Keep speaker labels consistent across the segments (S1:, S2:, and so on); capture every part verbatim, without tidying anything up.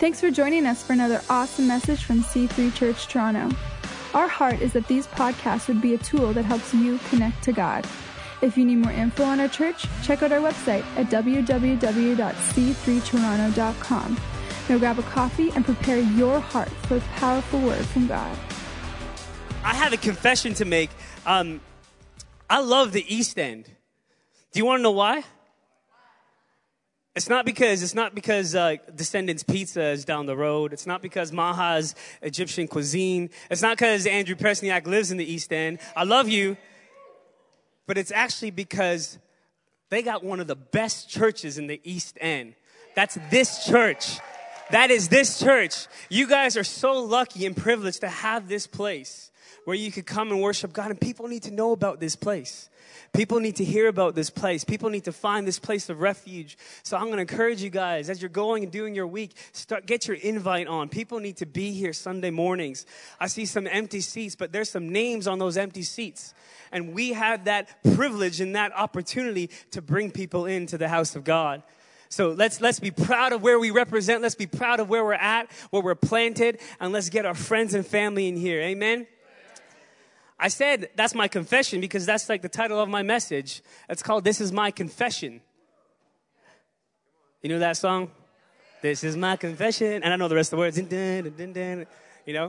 S1: Thanks for joining us for another awesome message from C three Church Toronto. Our heart is that these podcasts would be a tool that helps you connect to God. If you need more info on our church, check out our website at w w w dot c three toronto dot com. Now grab a coffee and prepare your heart for a powerful word from God.
S2: I have a confession to make. Um, I love the East End. Do you want to know why? It's not because it's not because uh, Descendants Pizza is down the road. It's not because Maha's Egyptian cuisine. It's not because Andrew Presniak lives in the East End. I love you. But it's actually because they got one of the best churches in the East End. That's this church. That is this church. You guys are so lucky and privileged to have this place where you could come and worship God. And people need to know about this place. People need to hear about this place. People need to find this place of refuge. So I'm going to encourage you guys, as you're going and doing your week, start get your invite on. People need to be here Sunday mornings. I see some empty seats, but there's some names on those empty seats. And we have that privilege and that opportunity to bring people into the house of God. So let's let's be proud of where we represent. Let's be proud of where we're at, where we're planted, and let's get our friends and family in here. Amen? I said that's my confession because that's like the title of my message. It's called This Is My Confession. You know that song? This is my confession. And I know the rest of the words. Dun, dun, dun, dun, you know?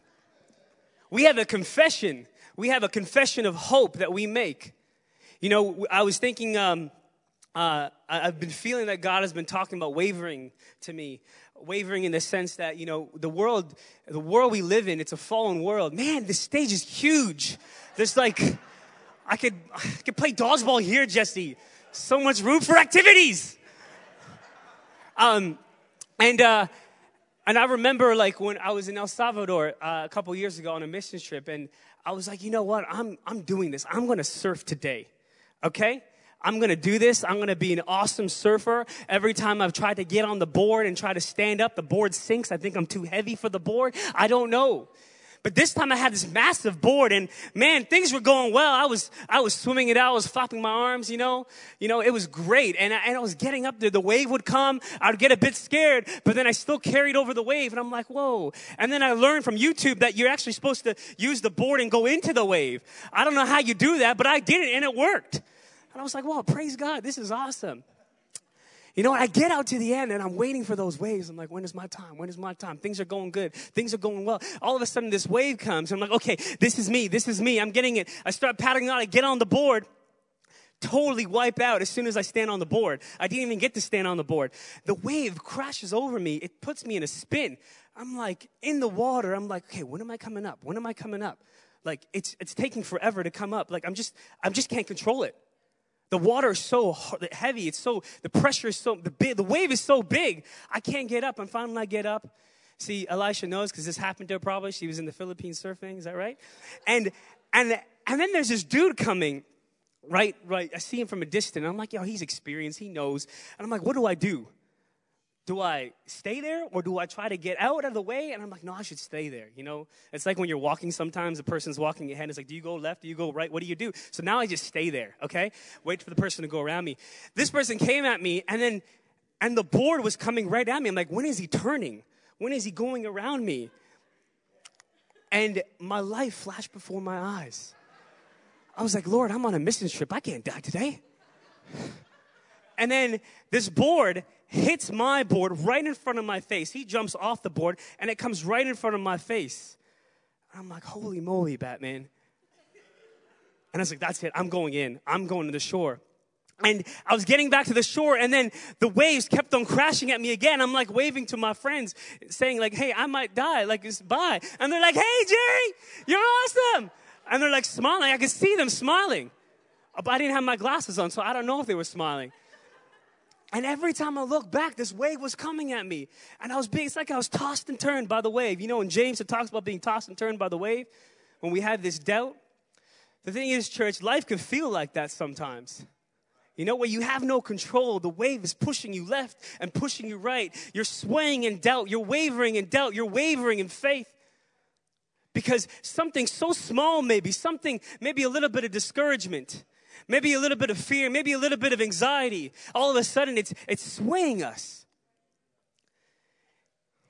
S2: We have a confession. We have a confession of hope that we make. You know, I was thinking, um, uh, I've been feeling that God has been talking about wavering to me. Wavering in the sense that, you know, the world, the world we live in, it's a fallen world. Man, this stage is huge. There's like, I could, I could play dodgeball here, Jesse. So much room for activities. Um, and, uh, and I remember like when I was in El Salvador uh, a couple years ago on a mission trip, and I was like, you know what? I'm, I'm doing this. I'm going to surf today. Okay? I'm going to do this. I'm going to be an awesome surfer. Every time I've tried to get on the board and try to stand up, the board sinks. I think I'm too heavy for the board. I don't know. But this time I had this massive board, and man, things were going well. I was I was swimming it out. I was flopping my arms, you know. You know, it was great. And I, and I was getting up there. The wave would come. I would get a bit scared, but then I still carried over the wave. And I'm like, whoa. And then I learned from YouTube that you're actually supposed to use the board and go into the wave. I don't know how you do that, but I did it, and it worked. And I was like, wow, praise God. This is awesome. You know, I get out to the end, and I'm waiting for those waves. I'm like, when is my time? When is my time? Things are going good. Things are going well. All of a sudden, this wave comes. I'm like, okay, this is me. This is me. I'm getting it. I start paddling out. I get on the board. Totally wipe out as soon as I stand on the board. I didn't even get to stand on the board. The wave crashes over me. It puts me in a spin. I'm like, in the water. I'm like, okay, when am I coming up? When am I coming up? Like, it's it's taking forever to come up. Like, I'm just, I just can't control it. The water is so heavy. It's so, the pressure is so, the big, the wave is so big. I can't get up. And finally I get up. See, Elisha knows because this happened to her probably. She was in the Philippines surfing. Is that right? And, and, and then there's this dude coming, right, right. I see him from a distance. I'm like, yo, he's experienced. He knows. And I'm like, what do I do? Do I stay there or do I try to get out of the way? And I'm like, no, I should stay there. You know, it's like when you're walking sometimes, the person's walking ahead. It's like, do you go left? Do you go right? What do you do? So now I just stay there, okay? Wait for the person to go around me. This person came at me and then, and the board was coming right at me. I'm like, when is he turning? When is he going around me? And my life flashed before my eyes. I was like, Lord, I'm on a mission trip. I can't die today. And then this board hits my board right in front of my face. He jumps off the board, and it comes right in front of my face. I'm like, holy moly, Batman. And I was like, that's it. I'm going in. I'm going to the shore. And I was getting back to the shore, and then the waves kept on crashing at me again. I'm like waving to my friends, saying like, hey, I might die. Like, it's bye. And they're like, hey, Jerry, you're awesome. And they're like smiling. I could see them smiling. But I didn't have my glasses on, so I don't know if they were smiling. And every time I look back, this wave was coming at me. And I was being, it's like I was tossed and turned by the wave. You know, in James, it talks about being tossed and turned by the wave. When we have this doubt. The thing is, church, life can feel like that sometimes. You know, where you have no control. The wave is pushing you left and pushing you right. You're swaying in doubt. You're wavering in doubt. You're wavering in faith. Because something so small maybe, something, maybe a little bit of discouragement, maybe a little bit of fear, maybe a little bit of anxiety, all of a sudden it's it's swaying us.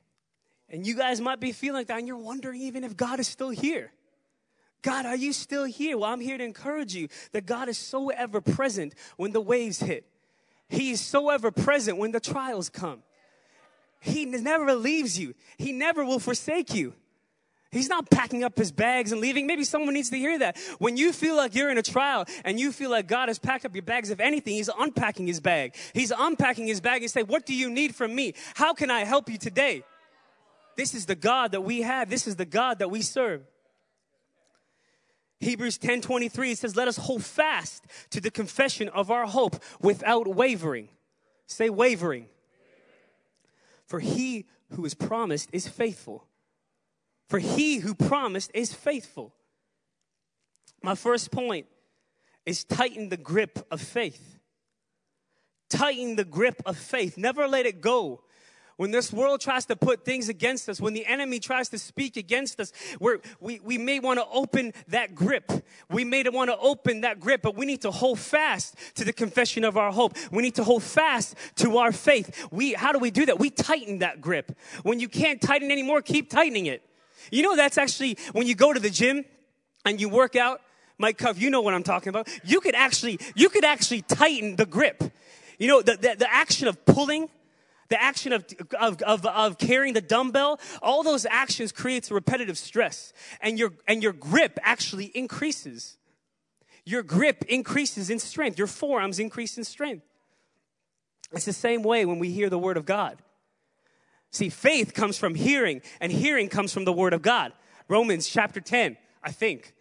S2: And you guys might be feeling like that, and you're wondering even if God is still here. God, are you still here? Well, I'm here to encourage you that God is so ever present when the waves hit. He is so ever present when the trials come. He never leaves you. He never will forsake you. He's not packing up his bags and leaving. Maybe someone needs to hear that. When you feel like you're in a trial and you feel like God has packed up your bags, if anything, he's unpacking his bag. He's unpacking his bag and say, what do you need from me? How can I help you today? This is the God that we have. This is the God that we serve. Hebrews ten twenty-three, it says, let us hold fast to the confession of our hope without wavering. Say wavering. For he who is promised is faithful. For he who promised is faithful. My first point is tighten the grip of faith. Tighten the grip of faith. Never let it go. When this world tries to put things against us, when the enemy tries to speak against us, we're, we, we may want to open that grip. We may want to open that grip, but we need to hold fast to the confession of our hope. We need to hold fast to our faith. We, how do we do that? We tighten that grip. When you can't tighten anymore, keep tightening it. You know, that's actually when you go to the gym and you work out. Mike Cuff, you know what I'm talking about. You could actually, you could actually tighten the grip. You know, the, the, the action of pulling, the action of, of, of, of carrying the dumbbell, all those actions creates repetitive stress. And your, and your grip actually increases. Your grip increases in strength. Your forearms increase in strength. It's the same way when we hear the word of God. See, faith comes from hearing, and hearing comes from the word of God. Romans chapter ten, I think.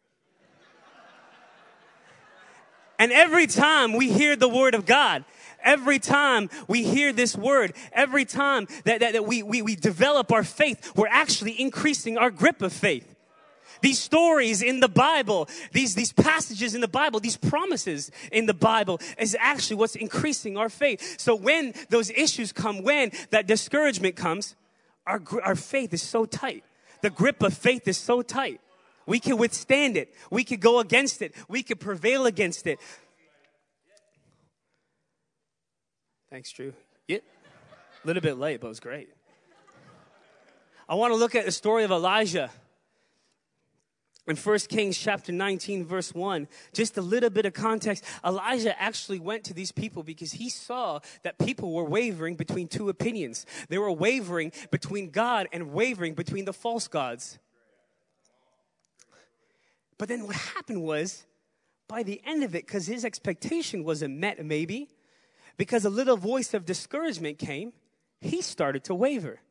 S2: And every time we hear the word of God, every time we hear this word, every time that, that, that we, we, we develop our faith, we're actually increasing our grip of faith. These stories in the Bible, these, these passages in the Bible, these promises in the Bible is actually what's increasing our faith. So when those issues come, when that discouragement comes, our, our faith is so tight. The grip of faith is so tight. We can withstand it. We can go against it. We can prevail against it. Thanks, Drew. Yeah. A little bit late, but it was great. I want to look at the story of Elijah. In First Kings chapter nineteen, verse one, just a little bit of context, Elijah actually went to these people because he saw that people were wavering between two opinions. They were wavering between God and wavering between the false gods. But then what happened was, by the end of it, because his expectation wasn't met maybe, because a little voice of discouragement came, he started to waver.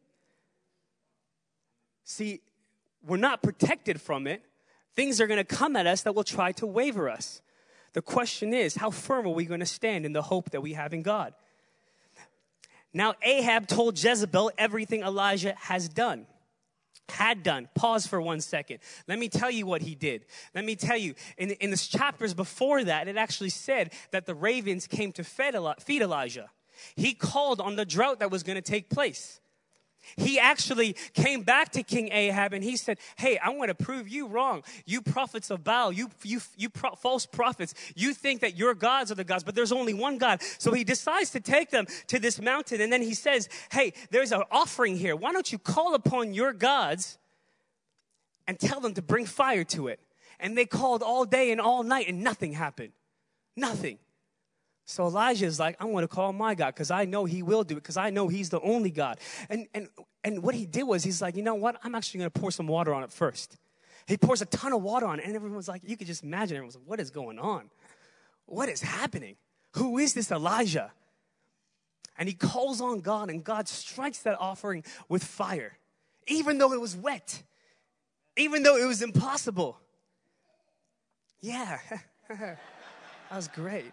S2: See, we're not protected from it. Things are going to come at us that will try to waver us. The question is, how firm are we going to stand in the hope that we have in God? Now, Ahab told Jezebel everything Elijah has done, had done. Pause for one second. Let me tell you what he did. Let me tell you, in, in the chapters before that, it actually said that the ravens came to feed Elijah. He called on the drought that was going to take place. He actually came back to King Ahab and he said, hey, I want to prove you wrong. You prophets of Baal, you you you pro- false prophets, you think that your gods are the gods, but there's only one God. So he decides to take them to this mountain and then he says, hey, there's an offering here. Why don't you call upon your gods and tell them to bring fire to it? And they called all day and all night and nothing happened. Nothing. So Elijah is like, I'm going to call my God because I know he will do it because I know he's the only God. And, and, and what he did was he's like, you know what? I'm actually going to pour some water on it first. He pours a ton of water on it and everyone's like, you could just imagine. Everyone's like, what is going on? What is happening? Who is this Elijah? And he calls on God and God strikes that offering with fire, even though it was wet, even though it was impossible. Yeah, that was great.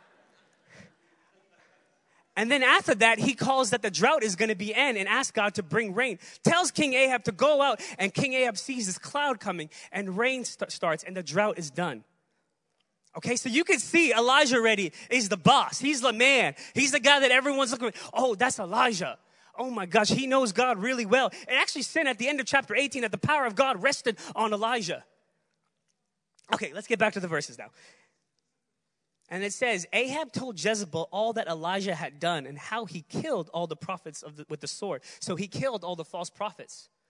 S2: And then after that, he calls that the drought is going to be end and asks God to bring rain. Tells King Ahab to go out, and King Ahab sees this cloud coming, and rain st- starts, and the drought is done. Okay, so you can see Elijah already is the boss. He's the man. He's the guy that everyone's looking at. Oh, that's Elijah. Oh my gosh, he knows God really well. It actually said at the end of chapter eighteen that the power of God rested on Elijah. Okay, let's get back to the verses now. And it says, Ahab told Jezebel all that Elijah had done and how he killed all the prophets of the, with the sword. So he killed all the false prophets.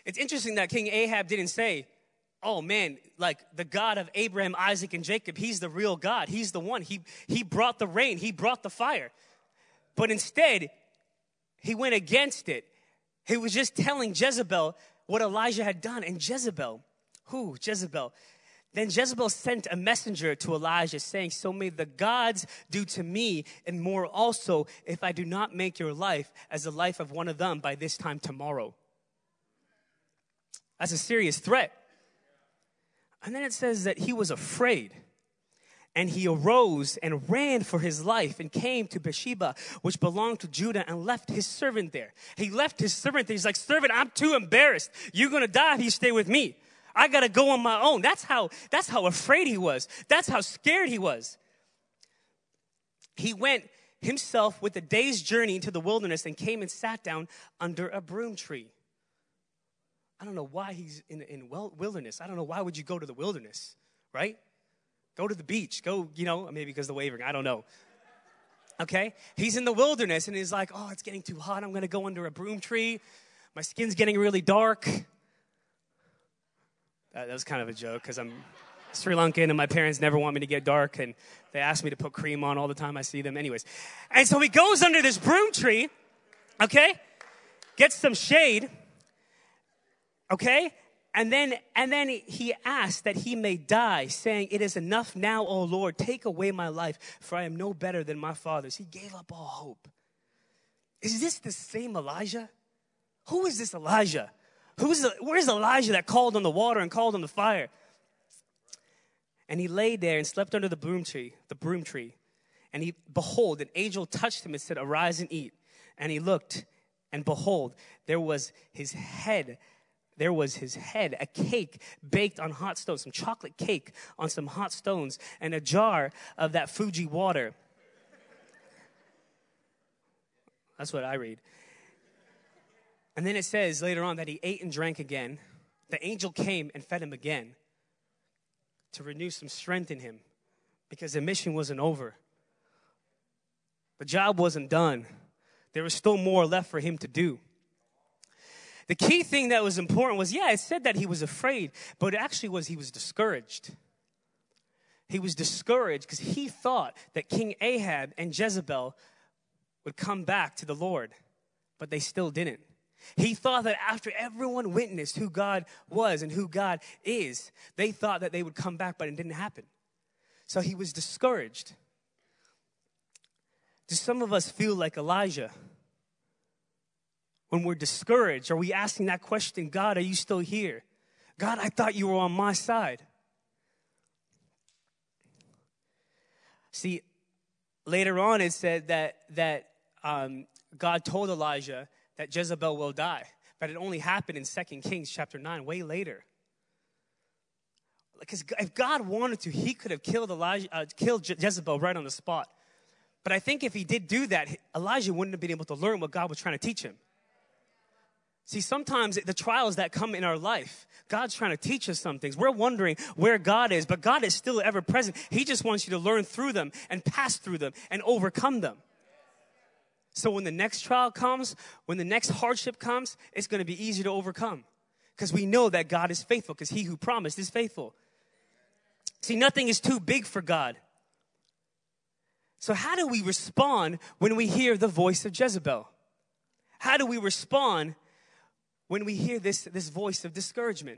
S2: It's interesting that King Ahab didn't say, oh man, like the God of Abraham, Isaac, and Jacob, he's the real God. He's the one. He, he brought the rain. He brought the fire. But instead, he went against it. He was just telling Jezebel what Elijah had done. And Jezebel, who? Jezebel. Then Jezebel sent a messenger to Elijah saying, so may the gods do to me and more also if I do not make your life as the life of one of them by this time tomorrow. That's a serious threat. And then it says that he was afraid. And he arose and ran for his life and came to Beersheba, which belonged to Judah, and left his servant there. He left his servant there. He's like, servant, I'm too embarrassed. You're going to die if you stay with me. I got to go on my own. That's how, that's how afraid he was. That's how scared he was. He went himself with a day's journey into the wilderness and came and sat down under a broom tree. I don't know why he's in, in wilderness. I don't know why would you go to the wilderness, right? Go to the beach. Go, you know, maybe because of the wavering. I don't know. Okay? He's in the wilderness and he's like, oh, it's getting too hot. I'm going to go under a broom tree. My skin's getting really dark. That, that was kind of a joke because I'm Sri Lankan and my parents never want me to get dark. And they ask me to put cream on all the time I see them. Anyways. And so he goes under this broom tree, okay? Gets some shade, okay? And then, and then he asked that he may die, saying, it is enough now, O Lord, take away my life, for I am no better than my fathers. He gave up all hope. Is this the same Elijah? Who is this Elijah? Who's the, where's Elijah that called on the water and called on the fire? And he lay there and slept under the broom tree, the broom tree. And he, behold, an angel touched him and said, arise and eat. And he looked, and behold, there was his head There was his head, a cake baked on hot stones, some chocolate cake on some hot stones, and a jar of that Fuji water. That's what I read. And then it says later on that he ate and drank again. The angel came and fed him again to renew some strength in him because the mission wasn't over. The job wasn't done. There was still more left for him to do. The key thing that was important was, yeah, it said that he was afraid, but it actually was he was discouraged. He was discouraged because he thought that King Ahab and Jezebel would come back to the Lord, but they still didn't. He thought that after everyone witnessed who God was and who God is, they thought that they would come back, but it didn't happen. So he was discouraged. Do some of us feel like Elijah? When we're discouraged, are we asking that question, God, are you still here? God, I thought you were on my side. See, later on it said that, that um, God told Elijah that Jezebel will die. But it only happened in Second Kings chapter nine, way later. Because if God wanted to, he could have killed, Elijah, uh, killed Je- Jezebel right on the spot. But I think if he did do that, Elijah wouldn't have been able to learn what God was trying to teach him. See, sometimes the trials that come in our life, God's trying to teach us some things. We're wondering where God is, but God is still ever present. He just wants you to learn through them and pass through them and overcome them. So when the next trial comes, when the next hardship comes, it's going to be easy to overcome because we know that God is faithful because he who promised is faithful. See, nothing is too big for God. So how do we respond when we hear the voice of Jezebel? How do we respond when we hear this, this voice of discouragement?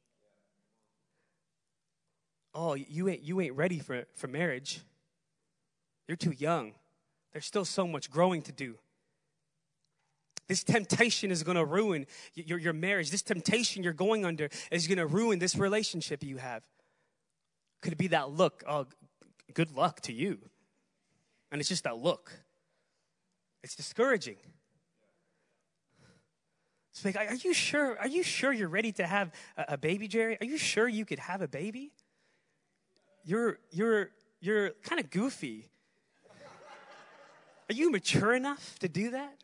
S2: Oh, you ain't, you ain't ready for, for marriage. You're too young. There's still so much growing to do. This temptation is going to ruin your, your marriage. This temptation you're going under is going to ruin this relationship you have. Could it be that look? Oh, good luck to you. And it's just that look. It's discouraging. It's like, are you sure? Are you sure you're ready to have a, a baby, Jerry? Are you sure you could have a baby? You're you're you're kind of goofy. Are you mature enough to do that?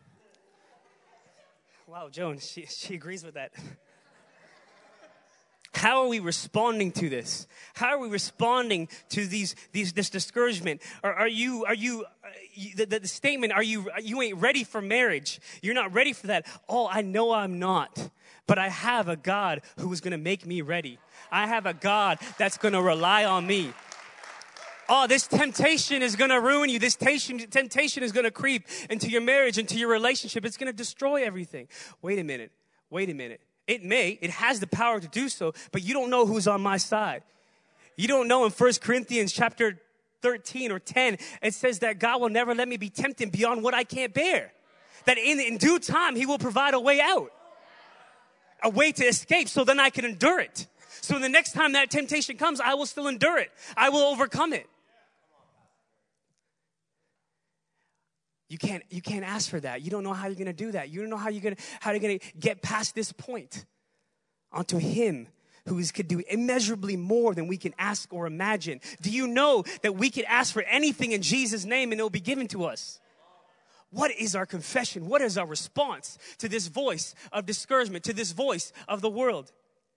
S2: Wow, Joan, she she agrees with that. How are we responding to this? How are we responding to these, these this discouragement? Or are you, are you, uh, you the, the statement, are you, you ain't ready for marriage. You're not ready for that. Oh, I know I'm not. But I have a God who is going to make me ready. I have a God that's going to rely on me. Oh, this temptation is going to ruin you. This temptation is going to creep into your marriage, into your relationship. It's going to destroy everything. Wait a minute. Wait a minute. It may. It has the power to do so, but you don't know who's on my side. You don't know in First Corinthians chapter thirteen or ten, it says that God will never let me be tempted beyond what I can't bear. That in, in due time, he will provide a way out. A way to escape so then I can endure it. So the next time that temptation comes, I will still endure it. I will overcome it. You can't, you can't ask for that. You don't know how you're going to do that. You don't know how you're going to, how you're going to get past this point onto him who is, could do immeasurably more than we can ask or imagine. Do you know that we can ask for anything in Jesus' name and it will be given to us? What is our confession? What is our response to this voice of discouragement, to this voice of the world?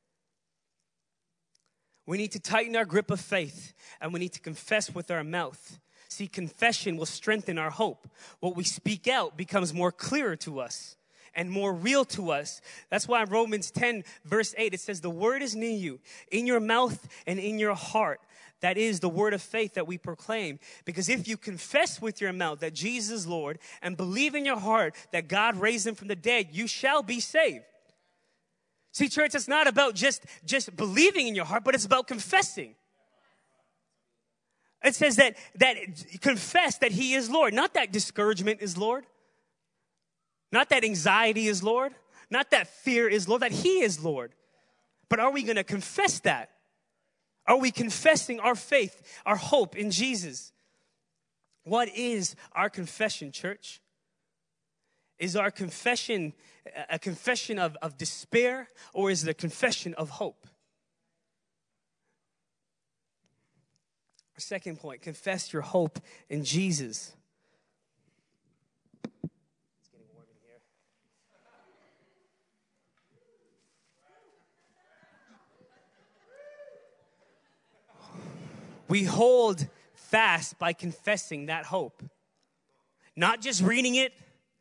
S2: We need to tighten our grip of faith, and we need to confess with our mouth. See, confession will strengthen our hope. What we speak out becomes more clearer to us and more real to us. That's why in Romans ten, verse eight, it says, the word is near you, in your mouth and in your heart. That is the word of faith that we proclaim. Because if you confess with your mouth that Jesus is Lord and believe in your heart that God raised him from the dead, you shall be saved. See, church, it's not about just, just believing in your heart, but it's about confessing. It says that, that confess that he is Lord. Not that discouragement is Lord. Not that anxiety is Lord. Not that fear is Lord. That he is Lord. But are we going to confess that? Are we confessing our faith, our hope in Jesus? What is our confession, church? Is our confession a confession of, of despair, or is it a confession of hope? Our second point, confess your hope in Jesus. It's getting warm in here. We hold fast by confessing that hope. Not just reading it.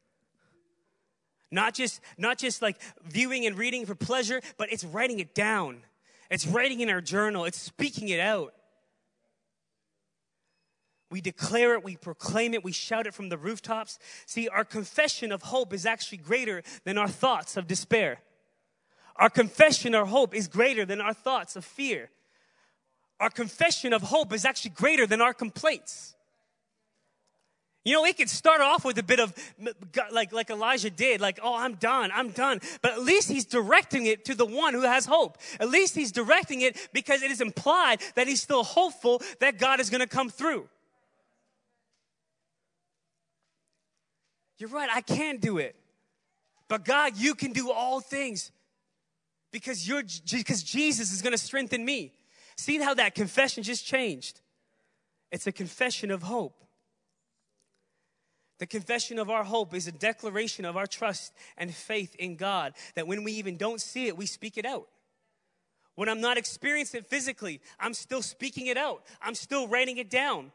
S2: Not just, not just like viewing and reading for pleasure, but it's writing it down. It's writing in our journal. It's speaking it out. We declare it, we proclaim it, we shout it from the rooftops. See, our confession of hope is actually greater than our thoughts of despair. Our confession of hope is greater than our thoughts of fear. Our confession of hope is actually greater than our complaints. You know, it could start off with a bit of, like, like Elijah did, like, oh, I'm done, I'm done. But at least he's directing it to the one who has hope. At least he's directing it because it is implied that he's still hopeful that God is going to come through. You're right, I can't do it. But God, you can do all things because you're because Jesus is going to strengthen me. See how that confession just changed? It's a confession of hope. The confession of our hope is a declaration of our trust and faith in God, that when we even don't see it, we speak it out. When I'm not experiencing it physically, I'm still speaking it out. I'm still writing it down.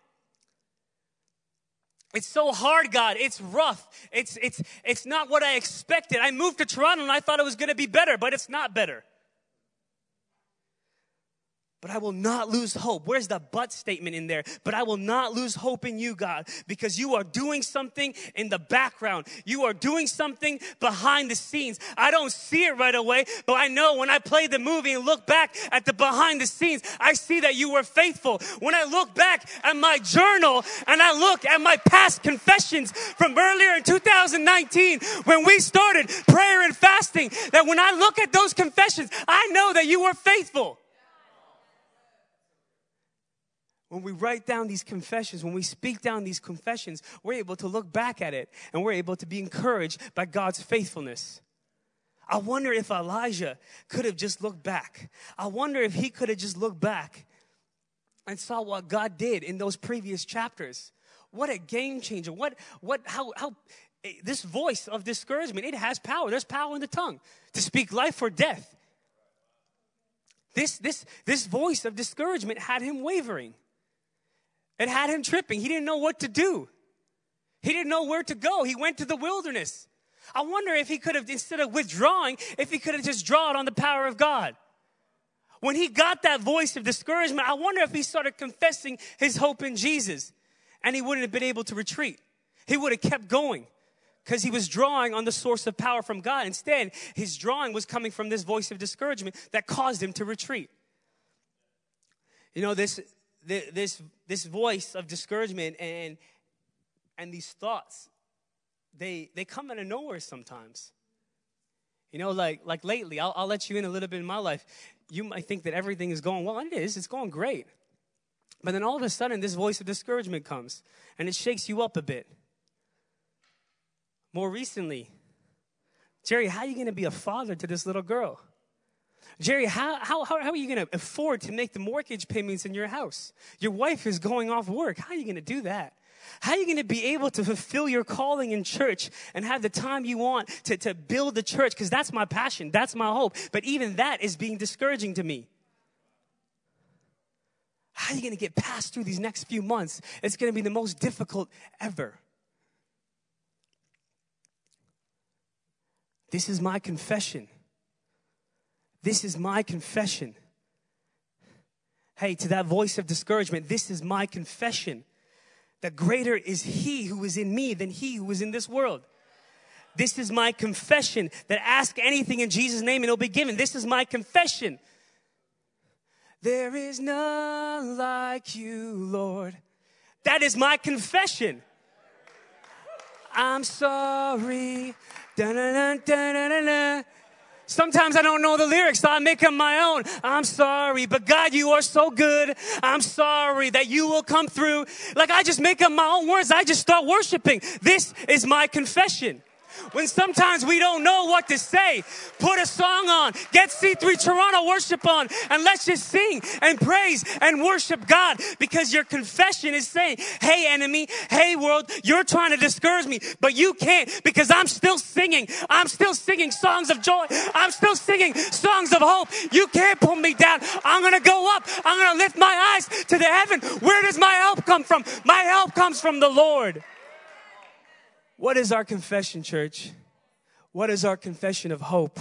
S2: It's so hard, God. It's rough. It's, it's, it's not what I expected. I moved to Toronto and I thought it was going to be better, but it's not better. But I will not lose hope. Where's the but statement in there? But I will not lose hope in you, God, because you are doing something in the background. You are doing something behind the scenes. I don't see it right away, but I know when I play the movie and look back at the behind the scenes, I see that you were faithful. When I look back at my journal and I look at my past confessions from earlier in two thousand nineteen, when we started prayer and fasting, that when I look at those confessions, I know that you were faithful. When we write down these confessions, when we speak down these confessions, we're able to look back at it and we're able to be encouraged by God's faithfulness. I wonder if Elijah could have just looked back. I wonder if he could have just looked back and saw what God did in those previous chapters. What a game changer. What, what, how, how, this voice of discouragement, it has power. There's power in the tongue to speak life or death. this, this, this voice of discouragement had him wavering. It had him tripping. He didn't know what to do. He didn't know where to go. He went to the wilderness. I wonder if he could have, instead of withdrawing, if he could have just drawn on the power of God. When he got that voice of discouragement, I wonder if he started confessing his hope in Jesus, and he wouldn't have been able to retreat. He would have kept going because he was drawing on the source of power from God. Instead, his drawing was coming from this voice of discouragement that caused him to retreat. You know, this this this voice of discouragement and and these thoughts, they they come out of nowhere sometimes. You know, like like lately, I'll, I'll let you in a little bit in my life. You might think that everything is going well, and it is. It's going great. But then all of a sudden, this voice of discouragement comes, and it shakes you up a bit. More recently, Jerry, how are you going to be a father to this little girl? Jerry, how, how, how are you going to afford to make the mortgage payments in your house? Your wife is going off work. How are you going to do that? How are you going to be able to fulfill your calling in church and have the time you want to, to build the church? Because that's my passion. That's my hope. But even that is being discouraging to me. How are you going to get past through these next few months? It's going to be the most difficult ever. This is my confession. This is my confession. Hey, to that voice of discouragement, this is my confession. That greater is he who is in me than he who is in this world. This is my confession. That ask anything in Jesus' name and it'll be given. This is my confession. There is none like you, Lord. That is my confession. I'm sorry. Da-na-na-na-na-na-na. Sometimes I don't know the lyrics, so I make them my own. I'm sorry, but God, you are so good. I'm sorry that you will come through. Like I just make up my own words. I just start worshiping. This is my confession. When sometimes we don't know what to say, put a song on, get C three Toronto worship on, and let's just sing and praise and worship God, because your confession is saying, hey enemy, hey world, you're trying to discourage me, but you can't, because I'm still singing. I'm still singing songs of joy. I'm still singing songs of hope. You can't pull me down. I'm going to go up. I'm going to lift my eyes to the heaven. Where does my help come from? My help comes from the Lord. What is our confession, church? What is our confession of hope?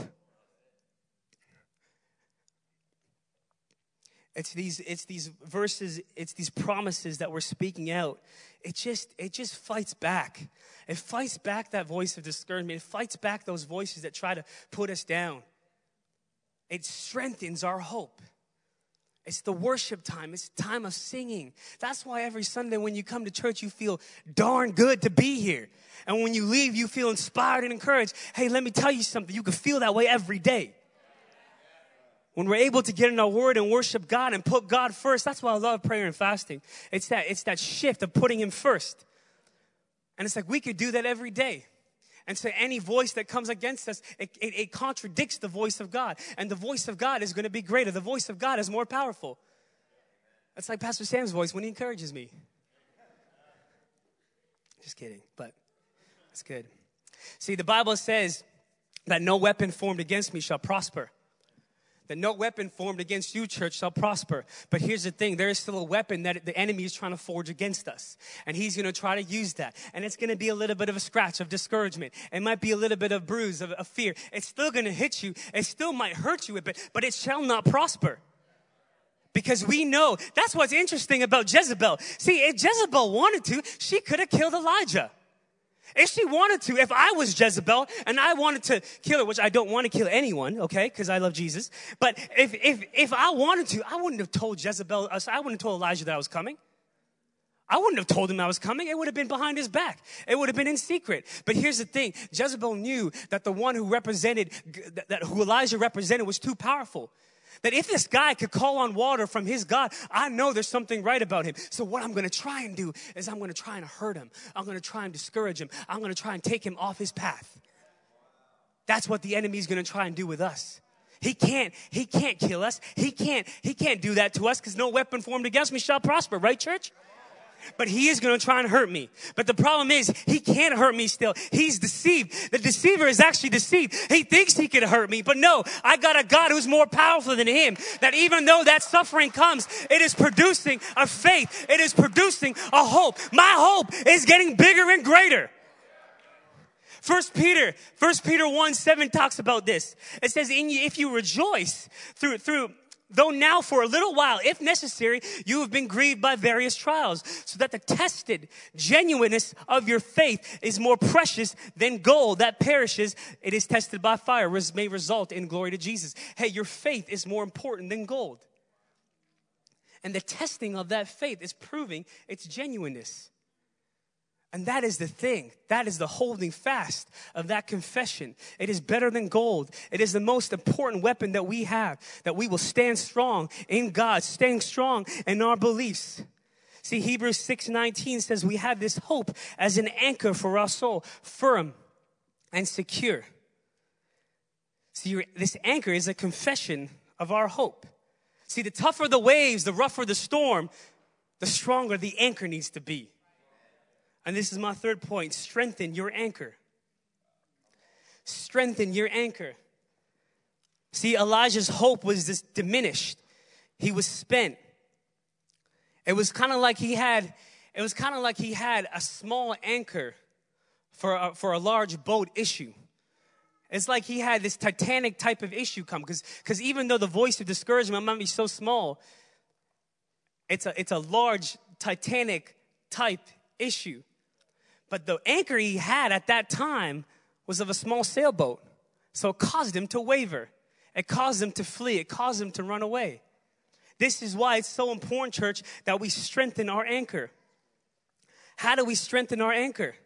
S2: It's these, it's these verses, it's these promises that we're speaking out. It just, it just fights back. It fights back that voice of discouragement. It fights back those voices that try to put us down. It strengthens our hope. It's the worship time. It's time of singing. That's why every Sunday when you come to church, you feel darn good to be here. And when you leave, you feel inspired and encouraged. Hey, let me tell you something. You can feel that way every day. When we're able to get in our word and worship God and put God first, that's why I love prayer and fasting. It's that, it's that shift of putting him first. And it's like we could do that every day. And so any voice that comes against us, it, it, it contradicts the voice of God. And the voice of God is going to be greater. The voice of God is more powerful. That's like Pastor Sam's voice when he encourages me. Just kidding, but it's good. See, the Bible says that no weapon formed against me shall prosper. That no weapon formed against you, church, shall prosper. But here's the thing. There is still a weapon that the enemy is trying to forge against us. And he's going to try to use that. And it's going to be a little bit of a scratch of discouragement. It might be a little bit of bruise of, of fear. It's still going to hit you. It still might hurt you a bit, but it shall not prosper. Because we know. That's what's interesting about Jezebel. See, if Jezebel wanted to, she could have killed Elijah. If she wanted to, if I was Jezebel and I wanted to kill her, which I don't want to kill anyone, okay, because I love Jesus. But if if if I wanted to, I wouldn't have told Jezebel, I wouldn't have told Elijah that I was coming. I wouldn't have told him I was coming. It would have been behind his back. It would have been in secret. But here's the thing. Jezebel knew that the one who represented, that who Elijah represented was too powerful. That if this guy could call on water from his God, I know there's something right about him. So what I'm going to try and do is I'm going to try and hurt him. I'm going to try and discourage him. I'm going to try and take him off his path. That's what the enemy is going to try and do with us. He can't, he can't kill us. He can't, he can't do that to us because no weapon formed against me shall prosper. Right, church? But he is going to try and hurt me. But the problem is, he can't hurt me still. He's deceived. The deceiver is actually deceived. He thinks he can hurt me. But no, I got a God who's more powerful than him. That even though that suffering comes, it is producing a faith. It is producing a hope. My hope is getting bigger and greater. First Peter, First Peter one seven talks about this. It says, "In you, if you rejoice through, through, though now for a little while, if necessary, you have been grieved by various trials, so that the tested genuineness of your faith is more precious than gold that perishes. It is tested by fire, which may result in glory to Jesus." Hey, your faith is more important than gold. And the testing of that faith is proving its genuineness. And that is the thing. That is the holding fast of that confession. It is better than gold. It is the most important weapon that we have, that we will stand strong in God, staying strong in our beliefs. See, Hebrews six nineteen says we have this hope as an anchor for our soul, firm and secure. See, this anchor is a confession of our hope. See, the tougher the waves, the rougher the storm, the stronger the anchor needs to be. And this is my third point. Strengthen your anchor. Strengthen your anchor. See, Elijah's hope was just diminished. He was spent. It was kind of like he had, it was kind of like he had a small anchor for a, for a large boat issue. It's like he had this Titanic type of issue come, because because even though the voice of discouragement might be so small, it's a it's a large Titanic type issue. But the anchor he had at that time was of a small sailboat. So it caused him to waver. It caused him to flee. It caused him to run away. This is why it's so important, church, that we strengthen our anchor. How do we strengthen our anchor?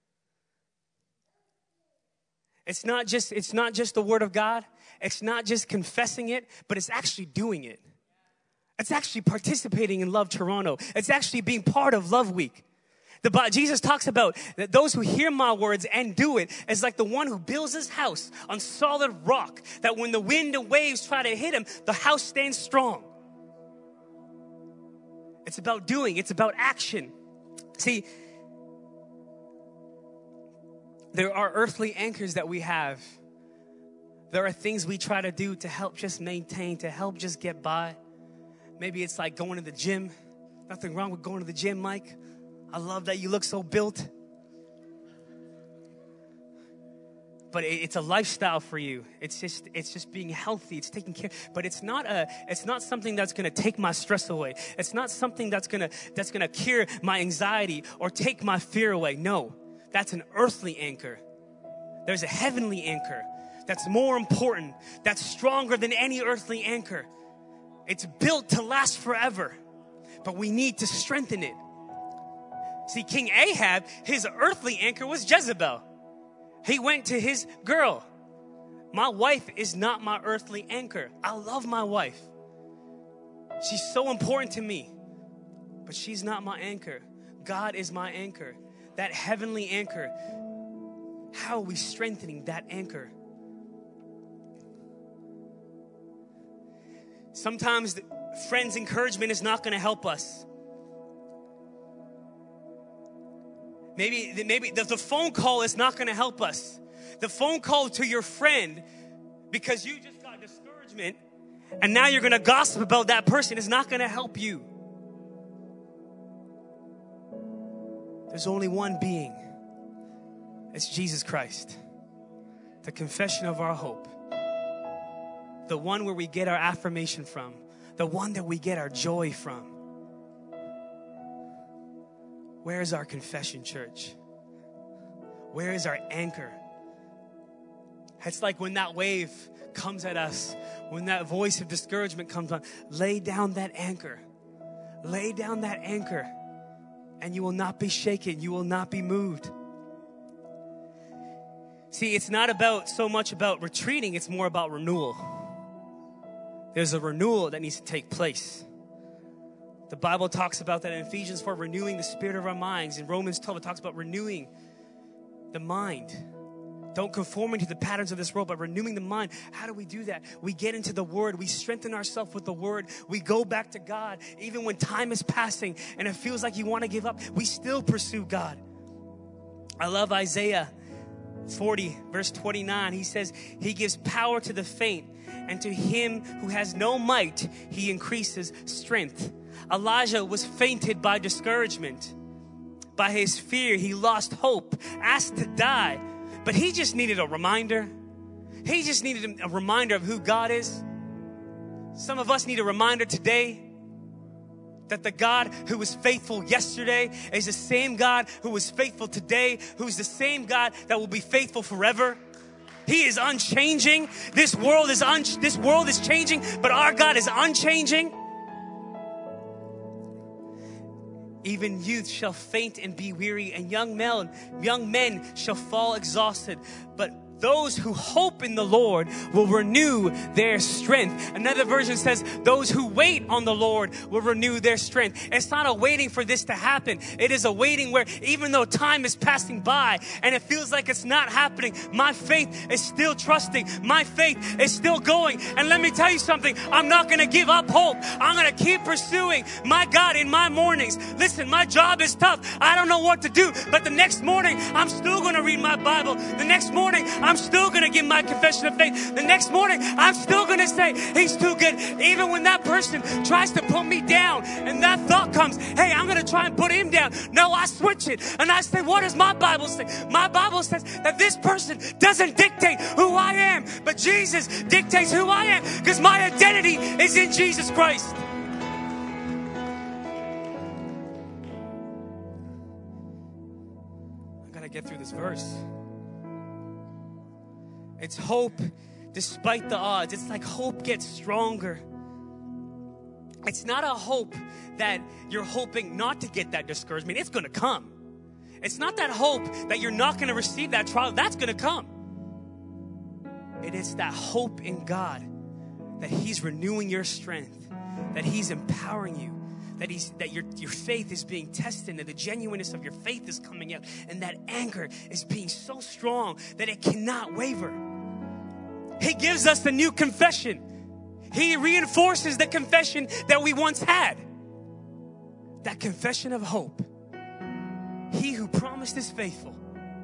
S2: It's not just, it's not just the word of God. It's not just confessing it, but it's actually doing it. It's actually participating in Love Toronto. It's actually being part of Love Week. The, Jesus talks about that those who hear my words and do it is like the one who builds his house on solid rock, that when the wind and waves try to hit him, the house stands strong. It's about doing. It's about action. See, there are earthly anchors that we have. There are things we try to do to help just maintain, to help just get by. Maybe it's like going to the gym. Nothing wrong with going to the gym, Mike. I love that you look so built. But it's a lifestyle for you. It's just it's just being healthy. It's taking care. But it's not a it's not something that's going to take my stress away. It's not something that's going to that's going to cure my anxiety or take my fear away. No. That's an earthly anchor. There's a heavenly anchor that's more important, that's stronger than any earthly anchor. It's built to last forever, but we need to strengthen it. See, King Ahab, his earthly anchor was Jezebel. He went to his girl. My wife is not my earthly anchor. I love my wife. She's so important to me, but she's not my anchor. God is my anchor. That heavenly anchor. How are we strengthening that anchor? Sometimes friends' encouragement is not going to help us. Maybe, maybe the, the phone call is not going to help us. The phone call to your friend because you just got discouragement and now you're going to gossip about that person is not going to help you. There's only one being. It's Jesus Christ. The confession of our hope. The one where we get our affirmation from. The one that we get our joy from. Where is our confession, church? Where is our anchor? It's like when that wave comes at us, when that voice of discouragement comes on, lay down that anchor. Lay down that anchor, and you will not be shaken. You will not be moved. See, it's not about so much about retreating. It's more about renewal. There's a renewal that needs to take place. The Bible talks about that in Ephesians four, renewing the spirit of our minds. In Romans twelve, it talks about renewing the mind. Don't conform into the patterns of this world, but renewing the mind. How do we do that? We get into the Word. We strengthen ourselves with the Word. We go back to God. Even when time is passing and it feels like you want to give up, we still pursue God. I love Isaiah forty, verse twenty-nine. He says, He gives power to the faint, and to him who has no might, He increases strength. Elijah was fainted by discouragement. By his fear, he lost hope, asked to die. But he just needed a reminder. He just needed a reminder of who God is. Some of us need a reminder today that the God who was faithful yesterday is the same God who was faithful today, who's the same God that will be faithful forever. He is unchanging. This world is un- this world is changing, but our God is unchanging. Even youth shall faint and be weary, and young men, young men shall fall exhausted. But those who hope in the Lord will renew their strength. Another version says, those who wait on the Lord will renew their strength. It's not a waiting for this to happen. It is a waiting where even though time is passing by and it feels like it's not happening, my faith is still trusting. My faith is still going. And let me tell you something. I'm not going to give up hope. I'm going to keep pursuing my God in my mornings. Listen, my job is tough. I don't know what to do. But the next morning, I'm still going to read my Bible. The next morning, I'm I'm still going to give my confession of faith. The next morning, I'm still going to say, He's too good. Even when that person tries to put me down and that thought comes, hey, I'm going to try and put him down. No, I switch it. And I say, what does my Bible say? My Bible says that this person doesn't dictate who I am, but Jesus dictates who I am, because my identity is in Jesus Christ. I got to get through this verse. It's hope despite the odds. It's like hope gets stronger. It's not a hope that you're hoping not to get that discouragement. It's going to come. It's not that hope that you're not going to receive that trial. That's going to come. It is that hope in God that He's renewing your strength, that He's empowering you, that he's that your your faith is being tested, and the genuineness of your faith is coming out, and that anchor is being so strong that it cannot waver. He gives us the new confession. He reinforces the confession that we once had. That confession of hope. He who promised is faithful.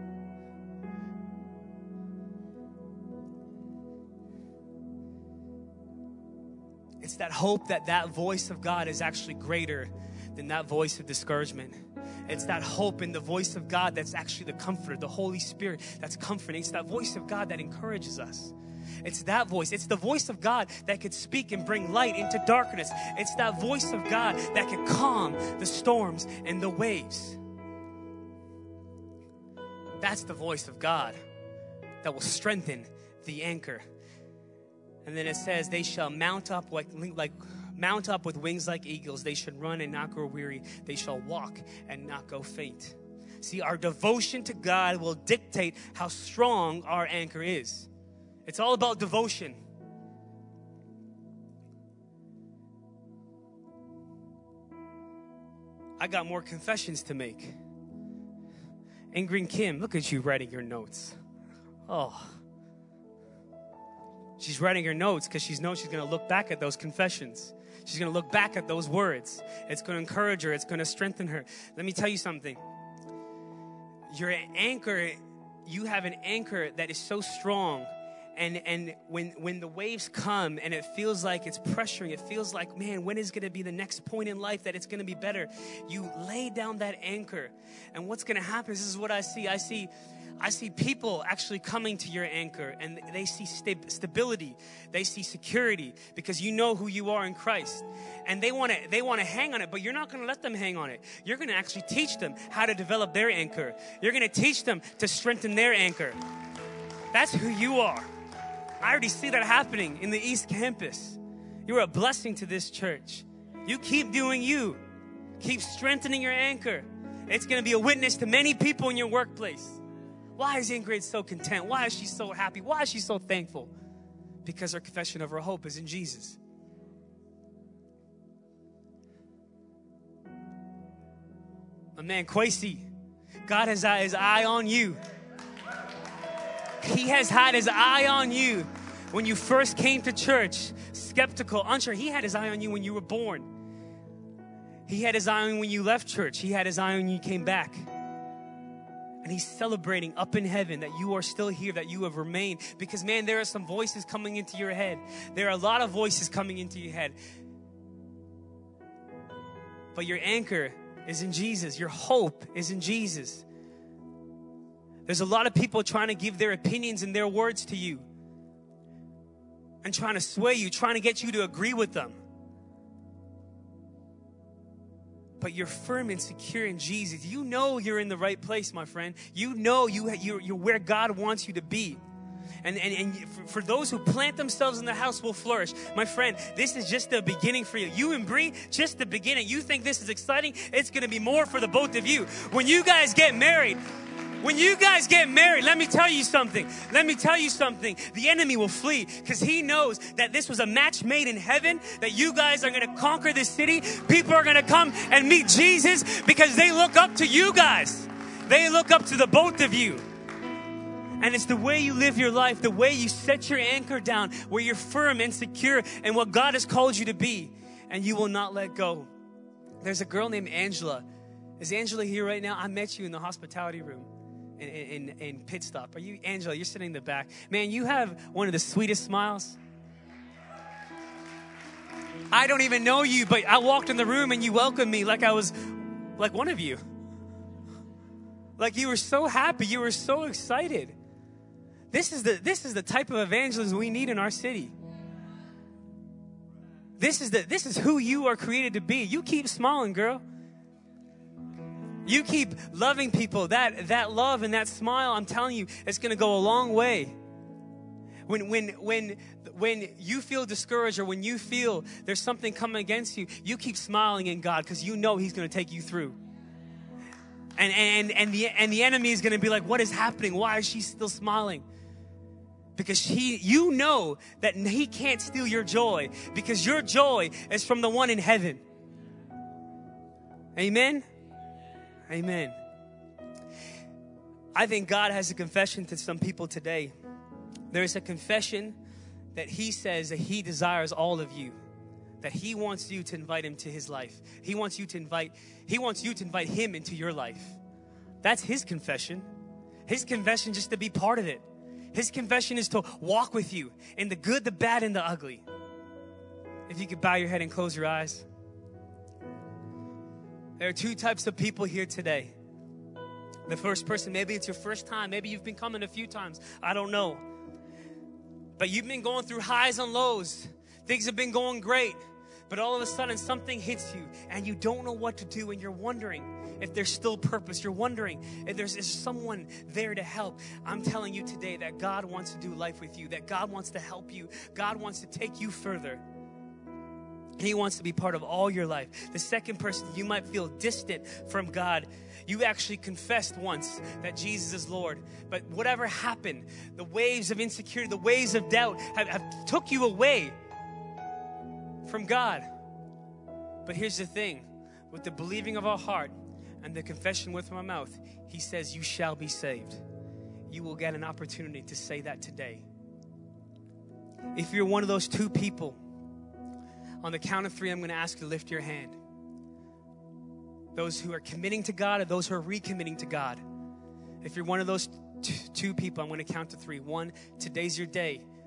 S2: It's that hope that that voice of God is actually greater than that voice of discouragement. It's that hope in the voice of God that's actually the comforter, the Holy Spirit that's comforting. It's that voice of God that encourages us. It's that voice. It's the voice of God that could speak and bring light into darkness. It's that voice of God that can calm the storms and the waves. That's the voice of God that will strengthen the anchor. And then it says, they shall mount up like, like mount up with wings like eagles. They should run and not grow weary. They shall walk and not go faint. See, our devotion to God will dictate how strong our anchor is. It's all about devotion. I got more confessions to make. Ingrid Kim, look at you writing your notes. Oh. She's writing her notes because she knows she's going to look back at those confessions. She's going to look back at those words. It's going to encourage her. It's going to strengthen her. Let me tell you something. Your anchor, you have an anchor that is so strong. And and when when the waves come and it feels like it's pressuring, it feels like, man, when is going to be the next point in life that it's going to be better? You lay down that anchor. And what's going to happen, this is what I see. I see I see people actually coming to your anchor, and they see st- stability. They see security because you know who you are in Christ. And they want to they want to hang on it, but you're not going to let them hang on it. You're going to actually teach them how to develop their anchor. You're going to teach them to strengthen their anchor. That's who you are. I already see that happening in the East Campus. You're a blessing to this church. You keep doing you. Keep strengthening your anchor. It's going to be a witness to many people in your workplace. Why is Ingrid so content? Why is she so happy? Why is she so thankful? Because her confession of her hope is in Jesus. My man Kwesi, God has his eye on you. He has had his eye on you when you first came to church, skeptical, unsure. He had his eye on you when you were born. He had his eye on you when you left church. He had his eye on you when you came back. And he's celebrating up in heaven that you are still here, that you have remained. Because, man, there are some voices coming into your head. There are a lot of voices coming into your head. But your anchor is in Jesus. Your hope is in Jesus. There's a lot of people trying to give their opinions and their words to you. And trying to sway you, trying to get you to agree with them. But you're firm and secure in Jesus. You know you're in the right place, my friend. You know you, you're, you're where God wants you to be. And, and, and for, for those who plant themselves in the house will flourish. My friend, this is just the beginning for you. You and Bree, just the beginning. You think this is exciting? It's going to be more for the both of you. When you guys get married, When you guys get married, let me tell you something. Let me tell you something. The enemy will flee because he knows that this was a match made in heaven, that you guys are going to conquer this city. People are going to come and meet Jesus because they look up to you guys. They look up to the both of you. And it's the way you live your life, the way you set your anchor down, where you're firm and secure in what God has called you to be, and you will not let go. There's a girl named Angela. Is Angela here right now? I met you in the hospitality room. In, in, in Pit Stop. Are you, Angela, you're sitting in the back. Man, you have one of the sweetest smiles. I don't even know you, but I walked in the room and you welcomed me like I was like one of you. Like you were so happy. You were so excited. This is the, this is the type of evangelism we need in our city. This is the, this is who you are created to be. You keep smiling, girl. You keep loving people. That that love and that smile, I'm telling you, it's going to go a long way. When when when when you feel discouraged or when you feel there's something coming against you, you keep smiling in God because you know He's going to take you through. And and and the and the enemy is going to be like, what is happening? Why is she still smiling? Because he, you know that he can't steal your joy because your joy is from the one in heaven. Amen. Amen. I think God has a confession to some people today. There is a confession that He says that He desires all of you, that He wants you to invite Him to His life. He wants you to invite, He wants you to invite Him into your life. That's His confession. His confession just to be part of it. His confession is to walk with you in the good, the bad, and the ugly. If you could bow your head and close your eyes. There are two types of people here today. The first person, maybe it's your first time. Maybe you've been coming a few times. I don't know. But you've been going through highs and lows. Things have been going great. But all of a sudden something hits you and you don't know what to do. And you're wondering if there's still purpose. You're wondering if there's is someone there to help. I'm telling you today that God wants to do life with you. That God wants to help you. God wants to take you further. He wants to be part of all your life. The second person, you might feel distant from God. You actually confessed once that Jesus is Lord. But whatever happened, the waves of insecurity, the waves of doubt have, have took you away from God. But here's the thing. With the believing of our heart and the confession with our mouth, He says, you shall be saved. You will get an opportunity to say that today. If you're one of those two people, on the count of three, I'm going to ask you to lift your hand. Those who are committing to God or those who are recommitting to God. If you're one of those t- two people, I'm going to count to three. One, today's your day.